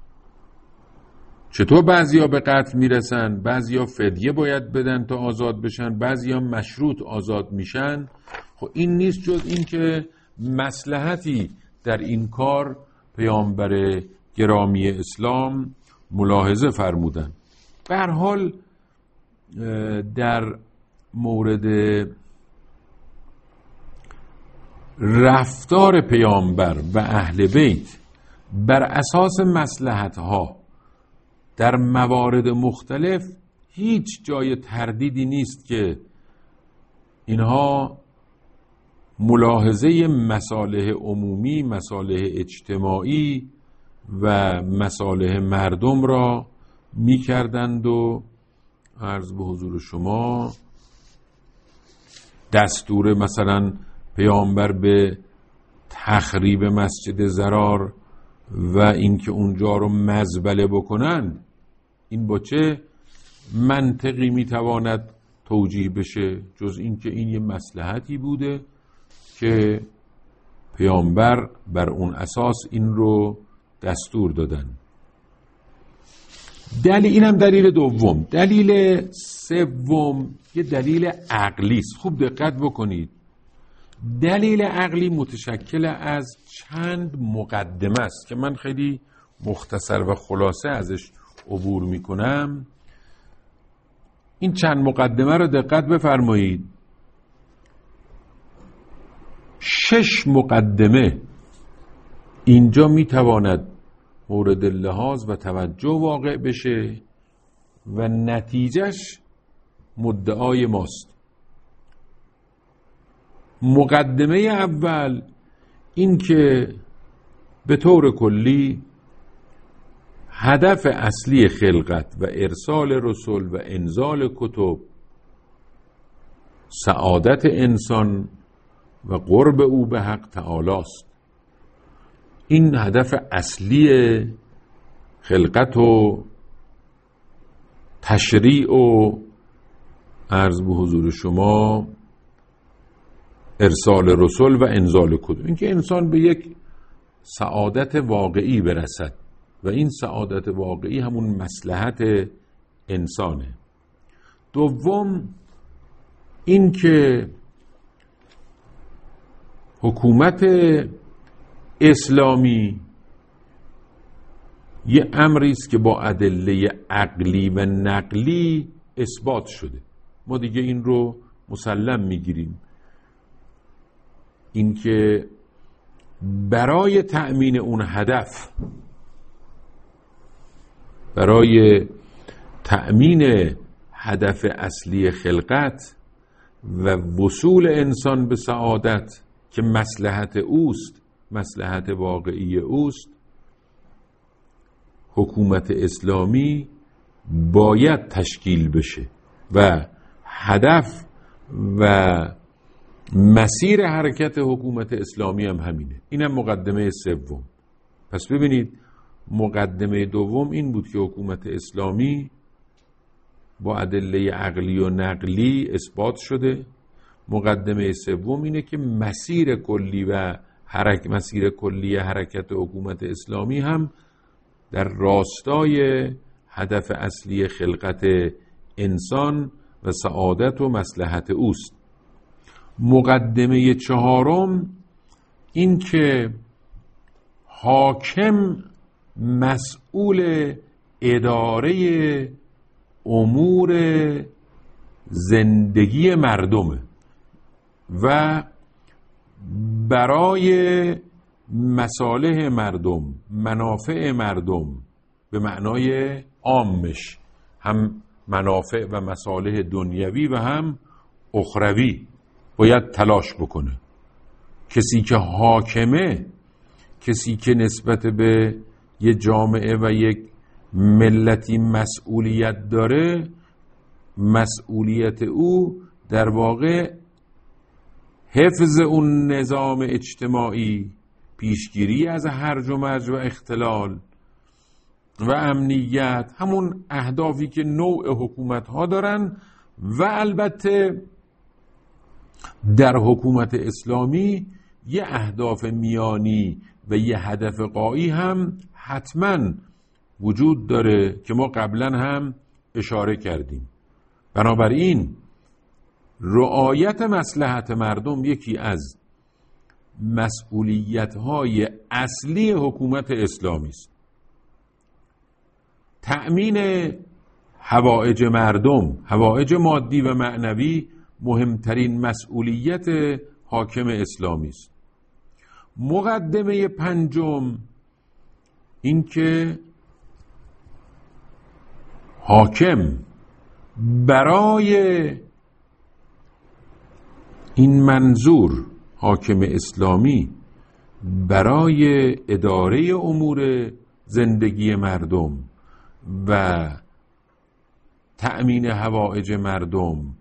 چطور بعضیا به قتل میرسن، بعضیا فدیه باید بدن تا آزاد بشن، بعضیا مشروط آزاد میشن؟ خب این نیست جز این که مصلحتی در این کار پیامبر گرامی اسلام ملاحظه فرمودن. به هر حال در مورد رفتار پیامبر و اهل بیت بر اساس مصلحت‌ها در موارد مختلف هیچ جای تردیدی نیست که اینها ملاحظه مصالح عمومی، مصالح اجتماعی و مصالح مردم را می کردند و عرض به حضور شما دستور مثلا پیامبر به تخریب مسجد ضرار و اینکه اونجا رو مزبله بکنن، این با چه منطقی میتواند توجیه بشه جز اینکه این یه مصلحتی بوده که پیامبر بر اون اساس این رو دستور دادن. دلیل اینم دلیل دوم. دلیل سوم یه دلیل عقلی است. خوب دقت بکنید. دلیل عقلی متشکل از چند مقدمه است که من خیلی مختصر و خلاصه ازش عبور میکنم. این چند مقدمه رو دقت بفرمایید. شش مقدمه اینجا میتواند مورد لحاظ و توجه واقع بشه و نتیجهش مدعای ماست. مقدمه اول این که به طور کلی هدف اصلی خلقت و ارسال رسول و انزال کتب سعادت انسان و قرب او به حق تعالی است. این هدف اصلی خلقت و تشریع و عرض به حضور شما ارسال رسول و انزال کتب، این که انسان به یک سعادت واقعی برسد و این سعادت واقعی همون مصلحت انسانه. دوم این که حکومت اسلامی یه امری است که با ادله عقلی و نقلی اثبات شده. ما دیگه این رو مسلم میگیریم. این که برای تأمین اون هدف، برای تأمین هدف اصلی خلقت و وصول انسان به سعادت که مصلحت اوست، مصلحت واقعی اوست، حکومت اسلامی باید تشکیل بشه و هدف و مسیر حرکت حکومت اسلامی هم همینه. اینم مقدمه سوم. پس ببینید مقدمه دوم این بود که حکومت اسلامی با ادله عقلی و نقلی اثبات شده. مقدمه سوم اینه که مسیر کلی و حرک مسیر کلی حرکت حکومت اسلامی هم در راستای هدف اصلی خلقت انسان و سعادت و مصلحت اوست. مقدمه چهارم این که حاکم مسئول اداره امور زندگی مردمه و برای مصالح مردم، منافع مردم به معنای عامش، هم منافع و مصالح دنیوی و هم اخروی باید تلاش بکنه. کسی که حاکمه، کسی که نسبت به یه جامعه و یک ملتی مسئولیت داره، مسئولیت او در واقع حفظ اون نظام اجتماعی، پیشگیری از هرج و مرج و اختلال و امنیت، همون اهدافی که نوع حکومت ها دارن. و البته در حکومت اسلامی یه اهداف میانی و یه هدف غایی هم حتما وجود داره که ما قبلا هم اشاره کردیم. بنابراین رعایت مصلحت مردم یکی از مسئولیت‌های اصلی حکومت اسلامی است. تأمین حوائج مردم، حوائج مادی و معنوی، مهمترین مسئولیت حاکم اسلامی است. مقدمه پنجم این که حاکم برای این منظور، حاکم اسلامی برای اداره امور زندگی مردم و تأمین حوائج مردم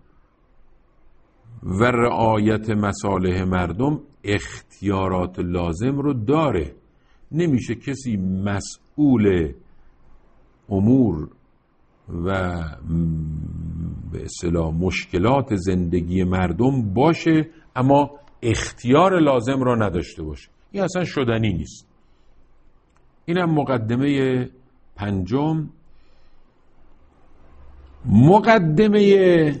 و رعایت مصالح مردم اختیارات لازم رو داره. نمیشه کسی مسئول امور و به اصطلاح مشکلات زندگی مردم باشه اما اختیار لازم را نداشته باشه. این اصلا شدنی نیست. اینم مقدمه پنجم. مقدمه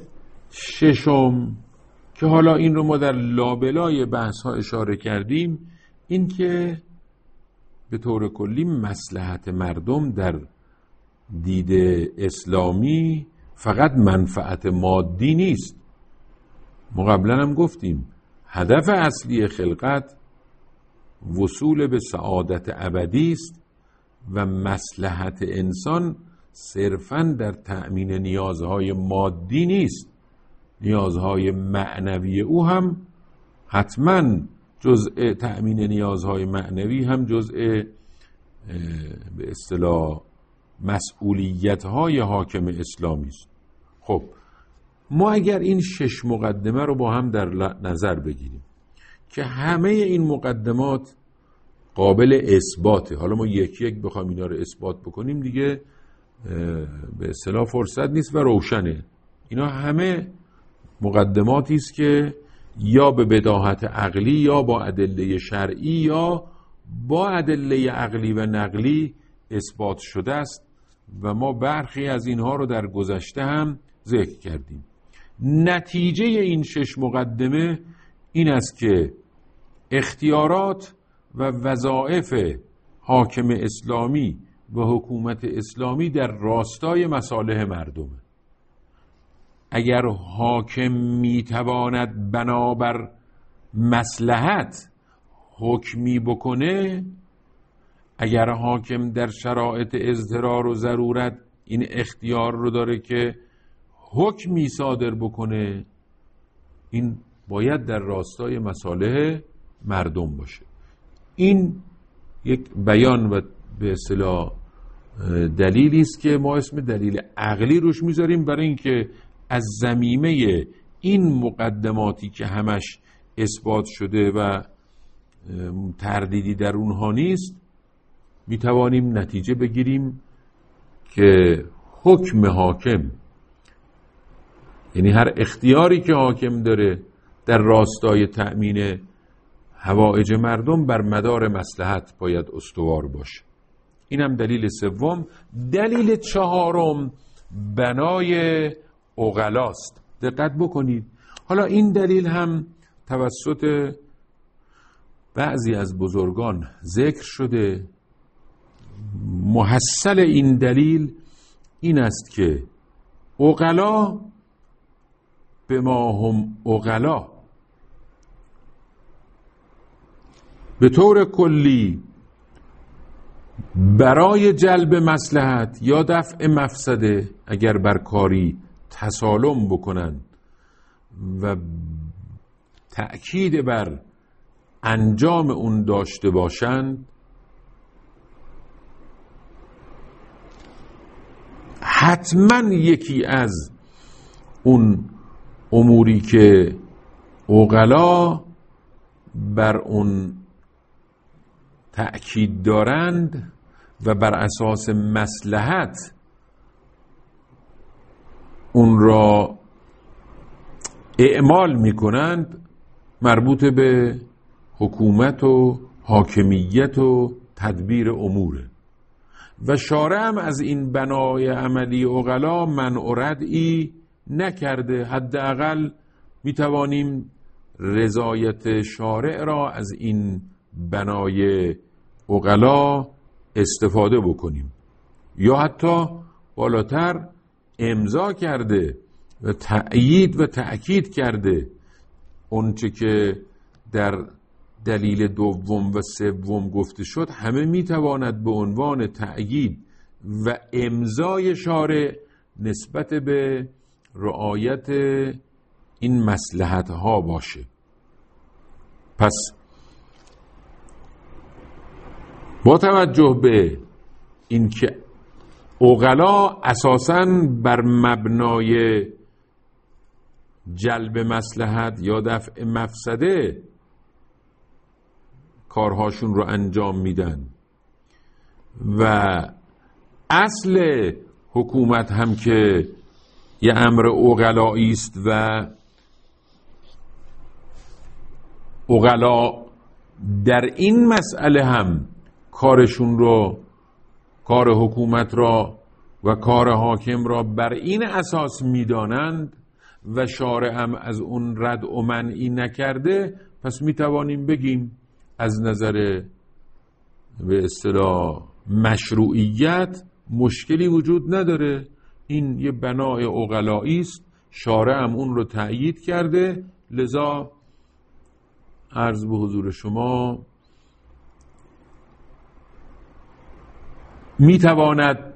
ششم که حالا این رو ما در لابلای بحث ها اشاره کردیم، این که به طور کلی مصلحت مردم در دید اسلامی فقط منفعت مادی نیست. ما قبلا هم گفتیم هدف اصلی خلقت وصول به سعادت ابدی است و مصلحت انسان صرفاً در تأمین نیازهای مادی نیست. نیازهای معنوی او هم حتماً جزء تأمین نیازهای معنوی هم جزء به اصطلاح مسئولیت‌های حاکم اسلامی است. خب ما اگر این شش مقدمه رو با هم در نظر بگیریم که همه این مقدمات قابل اثباته، حالا ما یکی یک بخوایم اینا رو اثبات بکنیم دیگه به اصطلاح فرصت نیست و روشنه. اینا همه مقدماتی است که یا به بداهت عقلی یا با ادله شرعی یا با ادله عقلی و نقلی اثبات شده است و ما برخی از اینها رو در گذشته هم ذکر کردیم. نتیجه این شش مقدمه این است که اختیارات و وظایف حاکم اسلامی و حکومت اسلامی در راستای مصالح مردمه. اگر حاکم میتواند بنابر مصلحت حکمی بکنه، اگر حاکم در شرایط اضطرار و ضرورت این اختیار رو داره که حکمی صادر بکنه، این باید در راستای مصالح مردم باشه. این یک بیان و به اصطلاح دلیلی است که ما اسم دلیل عقلی روش میذاریم برای اینکه از ضمیمه این مقدماتی که همش اثبات شده و تردیدی در اونها نیست میتوانیم نتیجه بگیریم که حکم حاکم، یعنی هر اختیاری که حاکم داره در راستای تأمین حوائج مردم بر مدار مصلحت باید استوار باشه. اینم دلیل سوم. دلیل چهارم بنای عقلاست. دقت بکنید. حالا این دلیل هم توسط بعضی از بزرگان ذکر شده. محصل این دلیل این است که عقلا به ما هم عقلا به طور کلی برای جلب مصلحت یا دفع مفسده اگر بر کاری تسالم بکنن و تأکید بر انجام اون داشته باشند، حتما یکی از اون اموری که عقلا بر اون تأکید دارند و بر اساس مصلحت اون را اعمال میکنند مربوط به حکومت و حاکمیت و تدبیر اموره و شارع هم از این بنای عملی عقلا منع و ردعی نکرده. حداقل میتوانیم رضایت شارع را از این بنای عقلا استفاده بکنیم یا حتی بالاتر امضا کرده و تأیید و تأکید کرده اونچه که در دلیل دوم و سوم گفته شد همه میتواند به عنوان تأیید و امضای شارع نسبت به رعایت این مصلحت ها باشه. پس با توجه به اینکه عقلا اساساً بر مبنای جلب مصلحت یا دفع مفسده کارهاشون رو انجام میدن و اصل حکومت هم که یه امر عقلایی است و عقلا در این مسئله هم کارشون رو، کار حکومت را و کار حاکم را بر این اساس میدانند و شارع هم از اون رد و منعی نکرده، پس میتوانیم بگیم از نظر به اصطلاح مشروعیت مشکلی وجود نداره. این یه بنای عقلایی است، شارع هم اون رو تأیید کرده، لذا عرض به حضور شما میتواند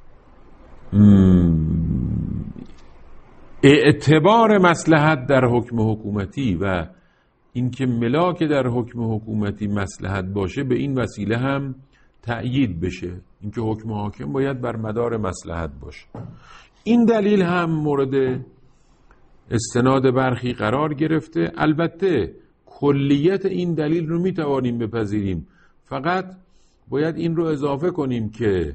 اعتبار مصلحت در حکم حکومتی و اینکه ملاک در حکم حکومتی مصلحت باشه به این وسیله هم تأیید بشه، اینکه حکم حاکم باید بر مدار مصلحت باشه. این دلیل هم مورد استناد برخی قرار گرفته. البته کلیت این دلیل رو میتوانیم بپذیریم، فقط باید این رو اضافه کنیم که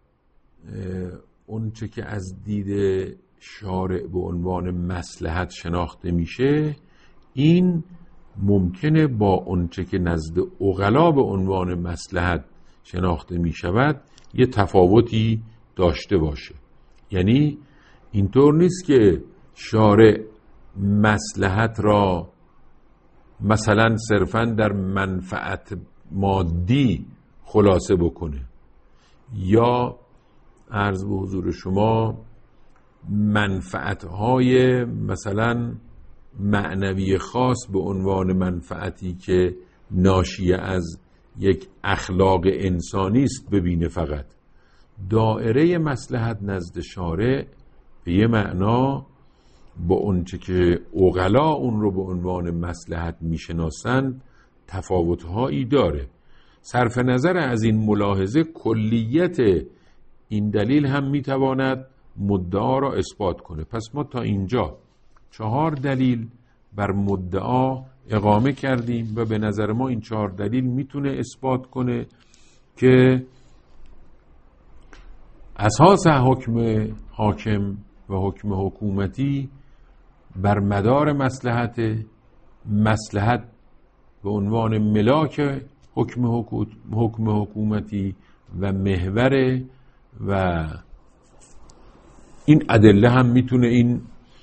اون چه که از دید شارع به عنوان مصلحت شناخته میشه، این ممکنه با اون چه که نزد عقلا به عنوان مصلحت شناخته میشود یه تفاوتی داشته باشه. یعنی اینطور نیست که شارع مصلحت را مثلا صرفاً در منفعت مادی خلاصه بکنه یا عرض به حضور شما منفعت‌های مثلا معنوی خاص به عنوان منفعتی که ناشی از یک اخلاق انسانی است ببینه. فقط دائره مصلحت نزد شارع به یه معنا با اونچه که عقلا اون رو به عنوان مصلحت میشناسند تفاوت‌هایی داره. صرف نظر از این ملاحظه، کلیت این دلیل هم میتواند مدعا را اثبات کنه. پس ما تا اینجا چهار دلیل بر مدعا اقامه کردیم و به نظر ما این چهار دلیل میتونه اثبات کنه که اساس حکم حاکم و حکم حکومتی بر مدار مصلحت، مصلحت به عنوان ملاک حکم حکم حکومتی و محور، و این ادله هم میتونه این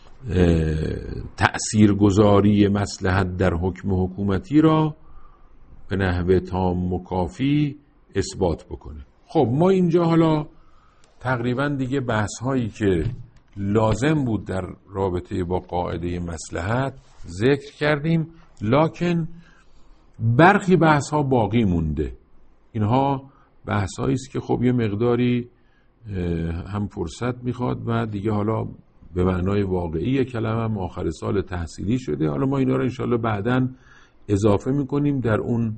تأثیرگذاری مصلحت در حکم حکومتی را به نحو تام و کافی اثبات بکنه. خب ما اینجا حالا تقریبا دیگه بحث هایی که لازم بود در رابطه با قاعده مصلحت ذکر کردیم، لکن برخی بحث ها باقی مونده. اینها بحث هایی است که خب یه مقداری هم فرصت میخواد و دیگه حالا به معنای واقعی کلمه هم آخر سال تحصیلی شده. حالا ما اینا رو انشالله بعداً اضافه میکنیم در اون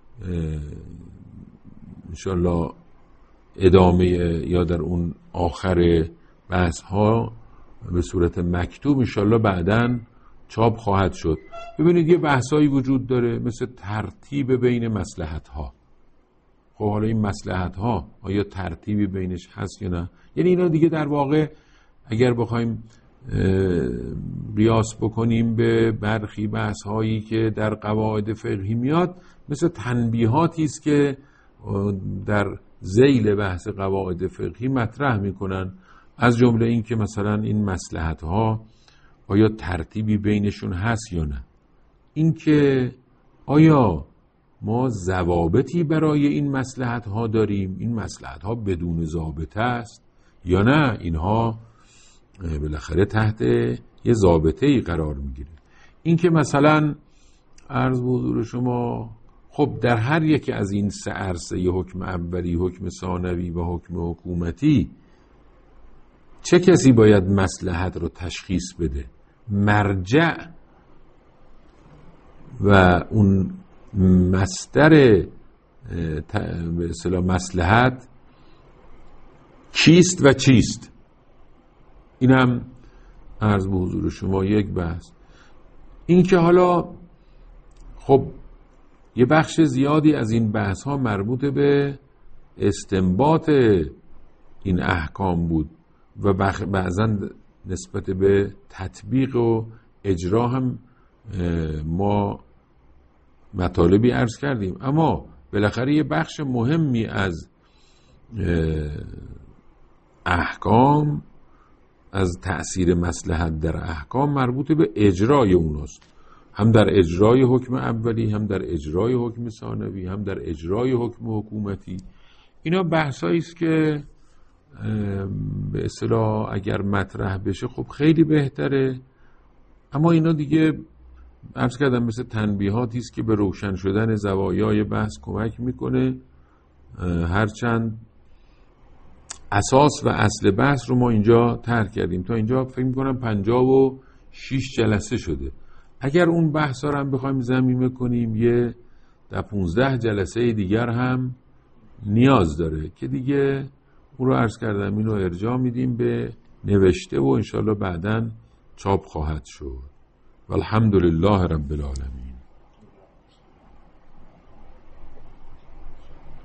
انشالله ادامه یا در اون آخر بحث ها به صورت مکتوب انشالله بعداً چاپ خواهد شد. ببینید یه بحثایی وجود داره مثل ترتیب بین مصلحت ها. خب حالا این مصلحت ها آیا ترتیبی بینش هست یا نه؟ یعنی اینا دیگه در واقع اگر بخوایم قیاس بکنیم به برخی بحث هایی که در قواعد فقهی میاد، مثل تنبیهاتی است که در ذیل بحث قواعد فقهی مطرح میکنن، از جمله این که مثلا این مصلحت ها آیا ترتیبی بینشون هست یا نه، این که آیا ما ضوابطی برای این مصلحت ها داریم، این مصلحت ها بدون ضابطه است یا نه، اینها بالاخره تحت یه ضابطه‌ای قرار میگیره. این که مثلا عرض به حضور شما خب در هر یک از این سه عرصه، حکم اولی، حکم ثانوی و حکم حکومتی، چه کسی باید مصلحت رو تشخیص بده؟ مرجع و اون مصدر به اصطلاح مصلحت چیست و چیست؟ این هم عرض به حضور شما یک بحث. این که حالا خب یه بخش زیادی از این بحث ها مربوط به استنباط این احکام بود و بعضا نسبت به تطبیق و اجرا هم ما مطالبی عرض کردیم، اما بالاخره یه بخش مهمی از احکام، از تأثیر مصلحت در احکام مربوط به اجرای اوناست، هم در اجرای حکم اولی، هم در اجرای حکم ثانوی، هم در اجرای حکم حکومتی. اینا بحثایی است که به اصطلاح اگر مطرح بشه خب خیلی بهتره، اما اینا دیگه عرض کردم مثل تنبیهاتی است که به روشن شدن زوایای بحث کمک میکنه. هرچند اساس و اصل بحث رو ما اینجا طرح کردیم، تا اینجا فکر میکنم پنجاه و شش جلسه شده. اگر اون بحث رو هم بخوایم ضمیمه کنیم یه در پونزده جلسه دیگر هم نیاز داره که دیگه اون رو عرض کردم این رو ارجاع میدیم به نوشته و انشالله بعداً چاپ خواهد شد. والحمدلله رب العالمین.